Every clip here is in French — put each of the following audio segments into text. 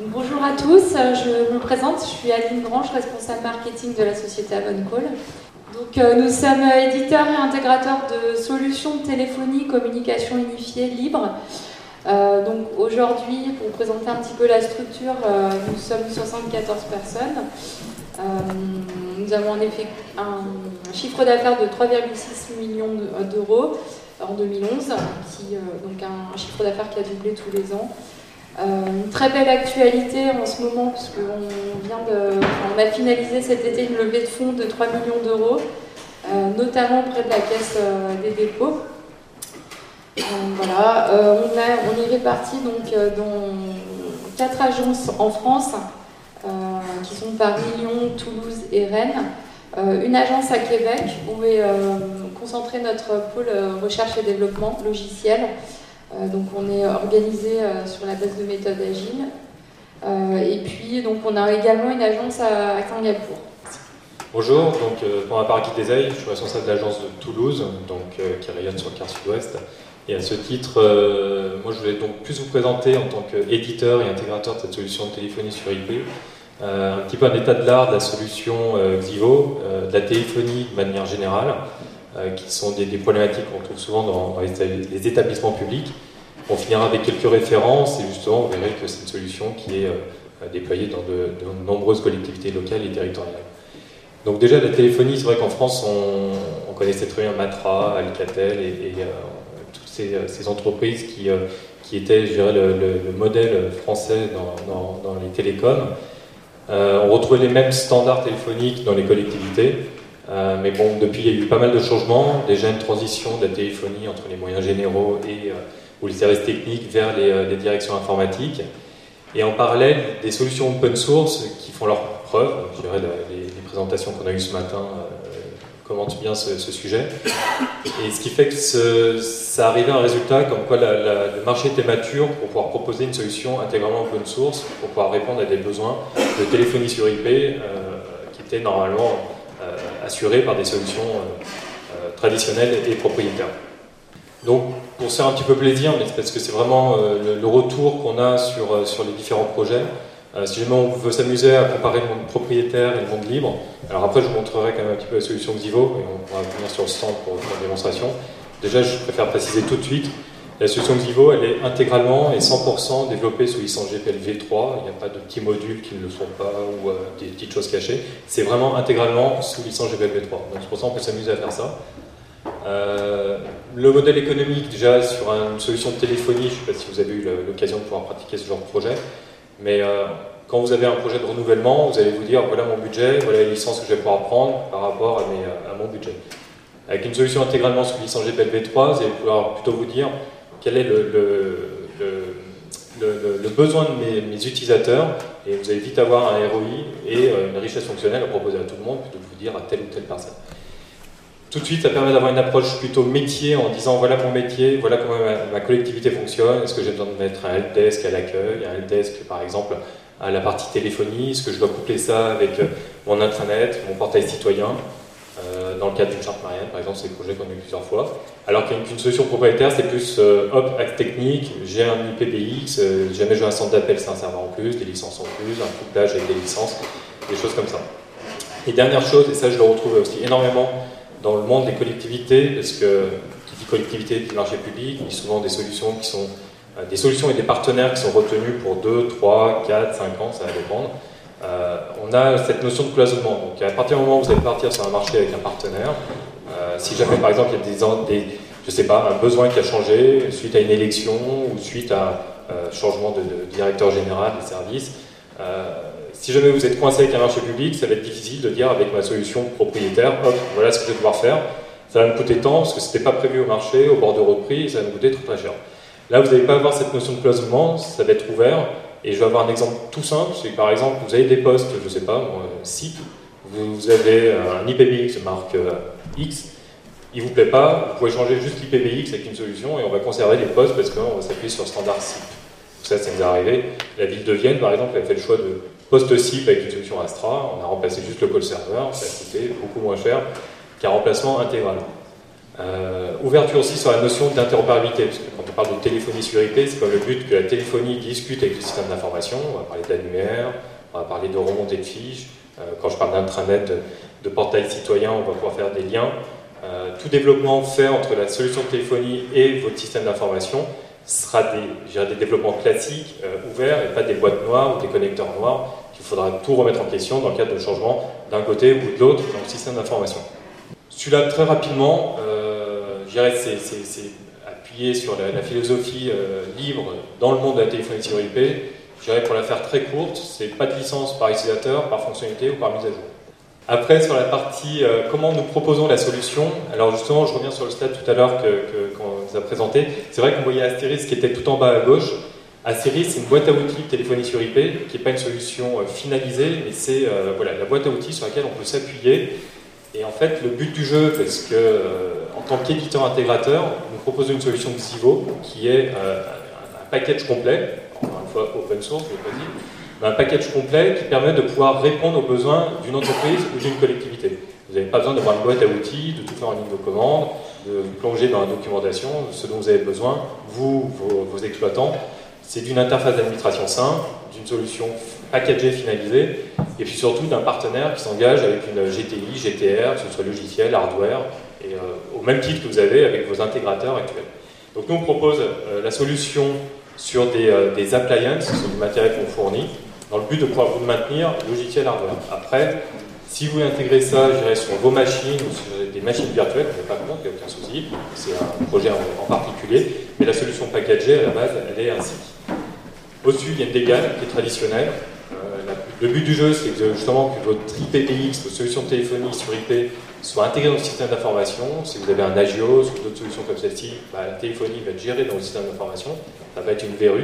Donc, bonjour à tous, je me présente, je suis Aline Grange, responsable marketing de la société Avoncall. Donc, nous sommes éditeurs et intégrateurs de solutions de téléphonie, communication unifiée libre. Donc aujourd'hui, pour vous présenter un petit peu la structure, nous sommes 74 personnes. Nous avons en effet un chiffre d'affaires de 3,6 millions d'euros en 2011, donc un chiffre d'affaires qui a doublé tous les ans. Une très belle actualité en ce moment, puisqu'on a finalisé cet été une levée de fonds de 3 millions d'euros, notamment près de la Caisse des dépôts. Voilà, on est répartis donc dans 4 agences en France, qui sont Paris, Lyon, Toulouse et Rennes. Une agence à Québec où est concentré notre pôle recherche et développement logiciel. Donc on est organisé sur la base de méthode agile. Et puis donc on a également une agence à Singapour. Bonjour, donc pour ma part Guy Desailles, je suis responsable de l'agence de Toulouse, qui rayonne sur le quart sud-ouest. Et à ce titre, moi je voulais donc plus vous présenter en tant qu'éditeur et intégrateur de cette solution de téléphonie sur IP, un petit peu un état de l'art de la solution Xivo, de la téléphonie de manière générale, qui sont des problématiques qu'on trouve souvent dans les établissements publics. On finira avec quelques références et justement vous verrez que c'est une solution qui est déployée dans de nombreuses collectivités locales et territoriales. Donc déjà la téléphonie, c'est vrai qu'en France on connaissait très bien Matra, Alcatel et toutes ces entreprises qui étaient, je dirais, le modèle français dans les télécoms. On retrouvait les mêmes standards téléphoniques dans les collectivités, mais bon, depuis il y a eu pas mal de changements, déjà une transition de la téléphonie entre les moyens généraux ou les services techniques vers les directions informatiques, et en parallèle des solutions open source qui font leur preuve. Je dirais les présentations qu'on a eues ce matin commentent bien ce sujet, et ce qui fait que ça arrivait à un résultat comme quoi le marché était mature pour pouvoir proposer une solution intégralement open source pour pouvoir répondre à des besoins de téléphonie sur IP qui étaient normalement assurés par des solutions traditionnelles et propriétaires. Donc pour se faire un petit peu plaisir, mais c'est parce que c'est vraiment le retour qu'on a sur les différents projets. Si jamais on veut s'amuser à comparer le monde propriétaire et le monde libre, alors après je vous montrerai quand même un petit peu la solution Xivo et on pourra venir sur le stand pour faire une démonstration. Déjà je préfère préciser tout de suite, la solution Xivo elle est intégralement et 100% développée sous licence GPL v3, il n'y a pas de petits modules qui ne le sont pas ou des petites choses cachées, c'est vraiment intégralement sous licence GPL v3, donc c'est pour ça qu'on peut s'amuser à faire ça. Le modèle économique, déjà sur une solution de téléphonie, je ne sais pas si vous avez eu l'occasion de pouvoir pratiquer ce genre de projet, mais quand vous avez un projet de renouvellement, vous allez vous dire voilà mon budget, voilà les licences que je vais pouvoir prendre par rapport à mon budget. Avec une solution intégralement sous licence GPL v3, vous allez pouvoir plutôt vous dire quel est le besoin de mes utilisateurs, et vous allez vite avoir un ROI et une richesse fonctionnelle à proposer à tout le monde plutôt que de vous dire à telle ou telle personne. Tout de suite, ça permet d'avoir une approche plutôt métier en disant voilà mon métier, voilà comment ma collectivité fonctionne, est-ce que j'ai besoin de mettre un helpdesk à l'accueil, un helpdesk par exemple à la partie téléphonie, est-ce que je dois coupler ça avec mon intranet, mon portail citoyen, dans le cadre d'une charte Marianne par exemple, c'est des projets qu'on a eu plusieurs fois. Alors qu'une solution propriétaire, c'est plus acte technique, j'ai un IPBX, jamais j'ai un centre d'appel, c'est un serveur en plus, des licences en plus, un couplage avec des licences, des choses comme ça. Et dernière chose, et ça je le retrouve aussi énormément dans le monde des collectivités, parce que qui dit collectivité dit marché public, il y a souvent des solutions qui sont des solutions et des partenaires qui sont retenus pour 2, 3, 4, 5 ans, ça va dépendre. On a cette notion de cloisonnement. Donc à partir du moment où vous allez partir sur un marché avec un partenaire, si jamais par exemple il y a je sais pas, un besoin qui a changé suite à une élection ou suite à un changement de directeur général des services, si jamais vous êtes coincé avec un marché public, ça va être difficile de dire avec ma solution propriétaire, hop, voilà ce que je vais devoir faire. Ça va me coûter tant parce que ce n'était pas prévu au marché, au bord de repris, et ça va me coûter très cher. Là, vous n'allez pas avoir cette notion de cloisonnement, ça va être ouvert. Et je vais avoir un exemple tout simple, c'est que par exemple, vous avez des postes, je ne sais pas, site, vous avez un IPBX de marque X, il ne vous plaît pas, vous pouvez changer juste l'IPBX avec une solution et on va conserver les postes parce qu'on va s'appuyer sur le standard SIP. Ça nous est arrivé. La ville de Vienne, par exemple, a fait le choix de poste SIP avec une solution Astra. On a remplacé juste le call server, ça a coûté beaucoup moins cher qu'un remplacement intégral. Ouverture aussi sur la notion d'interopérabilité, parce que quand on parle de téléphonie sur IP, c'est comme le but que la téléphonie discute avec le système d'information. On va parler d'annuaire, on va parler de remontée de fiches. Quand je parle d'intranet, de portail citoyen, on va pouvoir faire des liens. Tout développement fait entre la solution de téléphonie et votre système d'information sera des développements classiques, ouverts, et pas des boîtes noires ou des connecteurs noirs qu'il faudra tout remettre en question dans le cadre de changement d'un côté ou de l'autre dans le système d'information. Celui-là, très rapidement, je dirais c'est appuyé sur la philosophie libre dans le monde de la téléphonie sur IP. Je dirais, pour la faire très courte, c'est pas de licence par utilisateur, par fonctionnalité ou par mise à jour. Après, sur la partie comment nous proposons la solution, alors justement, je reviens sur le slide tout à l'heure qu'on vous a présenté. C'est vrai qu'on voyait Asteris qui était tout en bas à gauche. Asteris, c'est une boîte à outils de téléphonie sur IP, qui n'est pas une solution finalisée, mais c'est voilà, la boîte à outils sur laquelle on peut s'appuyer. Et en fait, le but du jeu, parce que en tant qu'éditeur intégrateur, nous proposons une solution Xivo qui est un package complet, encore une fois open source, je l'ai pas dit, mais un package complet qui permet de pouvoir répondre aux besoins d'une entreprise ou d'une collectivité. Vous n'avez pas besoin d'avoir une boîte à outils, de tout faire en ligne de commande, de vous plonger dans la documentation, ce dont vous avez besoin, vous, vos exploitants. C'est d'une interface d'administration simple, d'une solution packagée, finalisée, et puis surtout d'un partenaire qui s'engage avec une GTI, GTR, que ce soit logiciel, hardware, et au même titre que vous avez avec vos intégrateurs actuels. Donc nous on propose la solution sur des appliances, sur du matériel qu'on fournit, dans le but de pouvoir vous maintenir logiciel, hardware. Après, si vous intégrez ça, je dirais, sur vos machines ou sur des machines virtuelles, vous n'avez pas compte, il n'y a aucun souci, c'est un projet en particulier, mais la solution packagée, à la base, elle est ainsi. Au-dessus, il y a une DGAL qui est traditionnelle. Le but du jeu, c'est justement que votre IPTX, votre solution de téléphonie sur IP, soit intégrée dans le système d'information. Si vous avez un Agios ou d'autres solutions comme celle-ci, la téléphonie va être gérée dans le système d'information. Ça va être une verrue.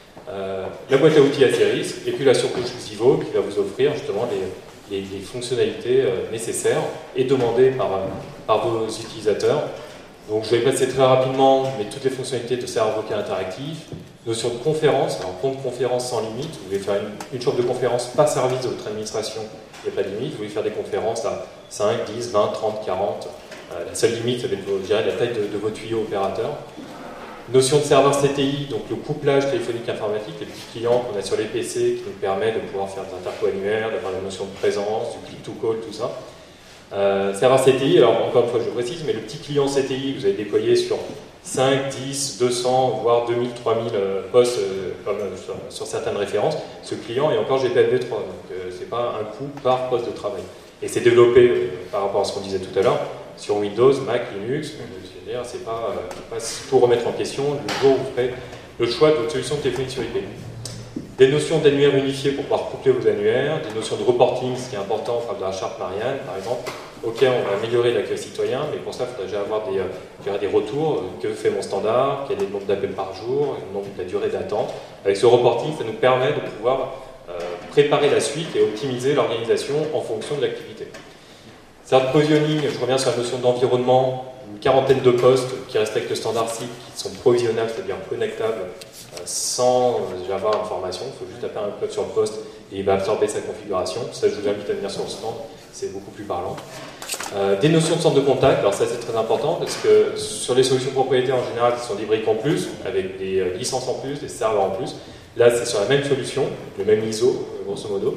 La boîte à outils Asteris, et puis la surcouche Xivo qui va vous offrir justement les fonctionnalités nécessaires et demandées par vos utilisateurs. Donc je vais passer très rapidement, mais toutes les fonctionnalités de serveur vocal interactif, notion de conférence, alors compte conférence sans limite, vous voulez faire une chambre de conférence par service de votre administration, il n'y a pas de limite, vous voulez faire des conférences à 5, 10, 20, 30, 40, la seule limite ça va être la taille de vos tuyaux opérateurs. Notion de serveur CTI, donc le couplage téléphonique informatique, les petits clients qu'on a sur les PC qui nous permet de pouvoir faire des interco annuaires, d'avoir la notion de présence, du click-to-call, tout ça. Serveur CTI, alors encore une fois je précise, mais le petit client CTI vous avez déployé sur 5, 10, 200, voire 2000, 3000 postes comme sur certaines références, ce client est encore GPLv3, donc c'est pas un coût par poste de travail. Et c'est développé par rapport à ce qu'on disait tout à l'heure, sur Windows, Mac, Linux, c'est-à-dire c'est pas tout remettre en question le jour où vous ferez le choix de votre solution de téléphonie sur IP. Des notions d'annuaire unifié pour pouvoir coupler vos annuaires, des notions de reporting, ce qui est important, on parle de la charte Marianne par exemple. Ok, on va améliorer l'accueil citoyen, mais pour ça, il faudrait déjà avoir des retours. Que fait mon standard? Quel est le nombre d'appels par jour? Le nombre de la durée d'attente? Avec ce reporting, ça nous permet de pouvoir préparer la suite et optimiser l'organisation en fonction de l'activité. Server provisioning, je reviens sur la notion d'environnement, une quarantaine de postes qui respectent le standard SIP, qui sont provisionnables, c'est-à-dire connectables, sans avoir information. Il faut juste taper un code sur le poste et il va absorber sa configuration. Ça, je vous invite à venir sur le stand, c'est beaucoup plus parlant. Des notions de centre de contact, alors ça c'est très important parce que sur les solutions propriétaires en général, qui sont des briques en plus, avec des licences en plus, des serveurs en plus. Là, c'est sur la même solution, le même ISO, grosso modo,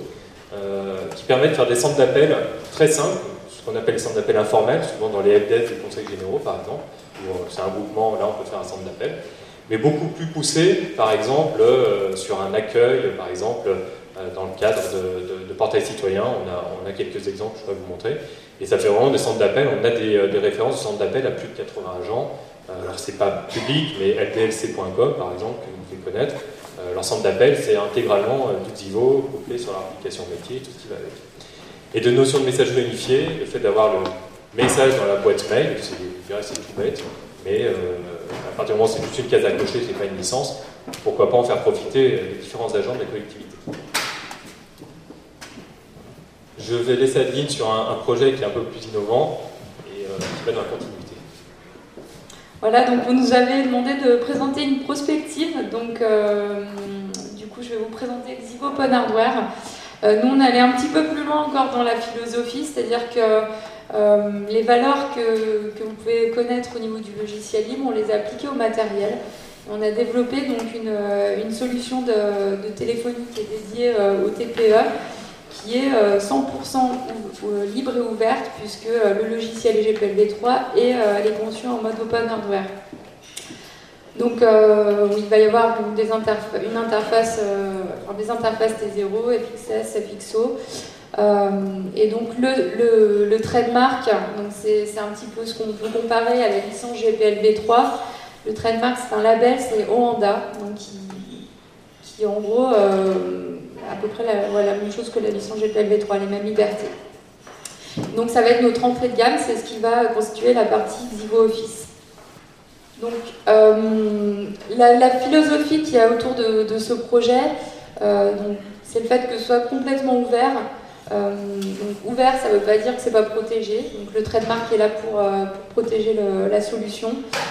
qui permet de faire des centres d'appel très simples, ce qu'on appelle les centres d'appel informels, souvent dans les helpdesk des conseils généraux par exemple, où c'est un groupement, là on peut faire un centre d'appel, mais beaucoup plus poussé, par exemple, sur un accueil, par exemple, dans le cadre de portail citoyen, on a quelques exemples, je pourrais vous montrer, et ça fait vraiment des centres d'appel, on a des références de centres d'appel à plus de 80 agents, alors c'est pas public, mais ldlc.com par exemple, que vous devez connaître, leur centre d'appel c'est intégralement du Xivo, couplé sur l'application métier, tout ce qui va avec. Et de notions de messagerie unifiée, le fait d'avoir le message dans la boîte mail, c'est tout bête, mais à partir du moment où c'est juste une case à cocher, c'est pas une licence, pourquoi pas en faire profiter les différents agents de la collectivité. Je vais laisser Adeline sur un projet qui est un peu plus innovant et qui va dans la continuité. Voilà, donc vous nous avez demandé de présenter une prospective, donc du coup je vais vous présenter Xivo Open Hardware. Nous, on allait un petit peu plus loin encore dans la philosophie, c'est-à-dire que les valeurs que vous pouvez connaître au niveau du logiciel libre, on les a appliquées au matériel. On a développé donc une solution de téléphonie qui est dédiée au TPE, qui est 100% libre et ouverte, puisque le logiciel GPLv3 est conçu en mode open hardware. Donc il va y avoir donc, des interfaces T0, FXS, FXO. Et donc le trademark, c'est un petit peu ce qu'on peut comparer à la licence GPLv3. Le trademark, c'est un label, c'est OANDA, donc qui en gros à peu près la même chose que la licence GPLv3, les mêmes libertés. Donc ça va être notre entrée de gamme, c'est ce qui va constituer la partie Xivo Office. Donc la philosophie qu'il y a autour de ce projet, c'est le fait que ce soit complètement ouvert. Donc ouvert, ça ne veut pas dire que c'est pas protégé. Donc le trademark est là pour protéger la solution.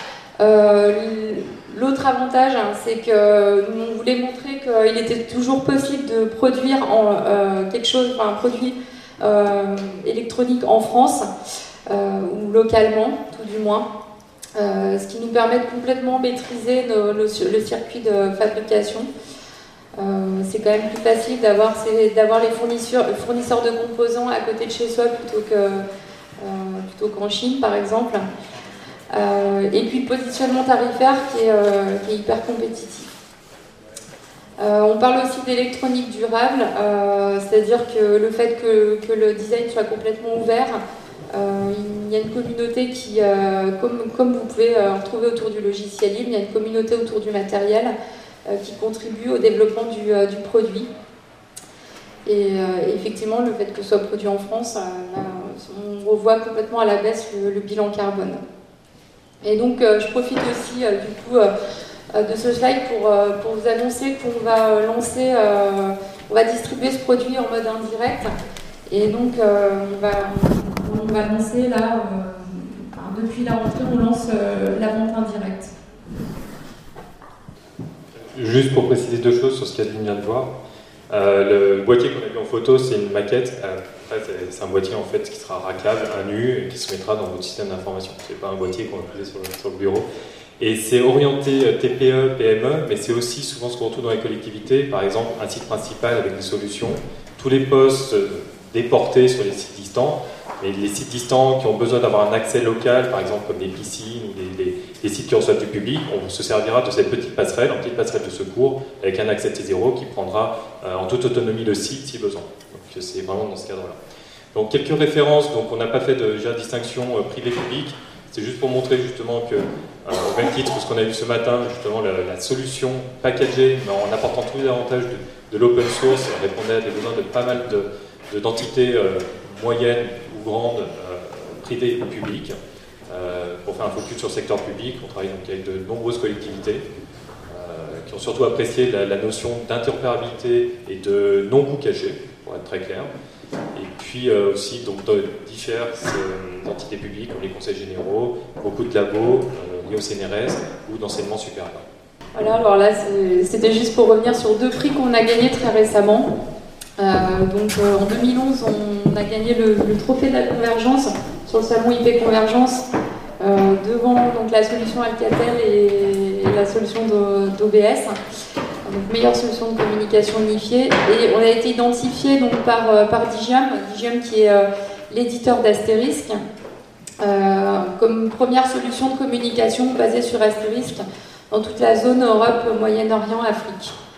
L'autre avantage, c'est que nous voulait montrer qu'il était toujours possible de produire un produit électronique en France ou localement, tout du moins. Ce qui nous permet de complètement maîtriser le circuit de fabrication. C'est quand même plus facile d'avoir les fournisseurs de composants à côté de chez soi plutôt qu'en Chine, par exemple. Et puis le positionnement tarifaire qui est hyper compétitif. On parle aussi d'électronique durable, c'est-à-dire que le fait que le design soit complètement ouvert, il y a une communauté qui, comme vous pouvez en retrouver autour du logiciel libre, il y a une communauté autour du matériel qui contribue au développement du produit. Et effectivement, le fait que ce soit produit en France, on revoit complètement à la baisse le bilan carbone. Et donc, je profite aussi du coup de ce slide pour vous annoncer qu'on va on va distribuer ce produit en mode indirect. Et donc, on va lancer là, depuis la rentrée, on lance la vente indirecte. Juste pour préciser deux choses sur ce qu'Adeline vient de voir. Le boîtier qu'on a vu en photo, c'est une maquette. C'est un boîtier en fait qui sera rackable à nu et qui se mettra dans votre système d'information. C'est pas un boîtier qu'on va poser sur le bureau. Et c'est orienté TPE, PME, mais c'est aussi souvent ce qu'on retrouve dans les collectivités. Par exemple, un site principal avec des solutions. Tous les postes déportés sur les sites distants. Mais les sites distants qui ont besoin d'avoir un accès local, par exemple comme des piscines ou des sites qui reçoivent du public, on se servira de cette petite passerelle de secours, avec un accès T0 qui prendra en toute autonomie le site si besoin. Donc c'est vraiment dans ce cadre-là. Donc quelques références, donc on n'a pas fait de distinction privé-public, c'est juste pour montrer justement que, au même titre que ce qu'on a vu ce matin, justement la solution packagée, mais en apportant tous les avantages de l'open source, répondait à des besoins de pas mal d'entités moyennes ou grandes, privées ou publiques. Pour faire un focus sur le secteur public, on travaille donc avec de nombreuses collectivités qui ont surtout apprécié la notion d'interopérabilité et de non-coût caché, pour être très clair. Et puis aussi donc, diverses entités publiques comme les conseils généraux, beaucoup de labos liés au CNRS ou d'enseignement supérieur. Voilà, alors là c'était juste pour revenir sur deux prix qu'on a gagnés très récemment. En 2011, on a gagné le trophée de la convergence sur le salon IP Convergence devant donc, la solution Alcatel et la solution d'OBS, donc meilleure solution de communication unifiée. Et on a été identifié donc, par Digium qui est l'éditeur d'Asterisk, comme première solution de communication basée sur Asterisk dans toute la zone Europe, Moyen-Orient, Afrique.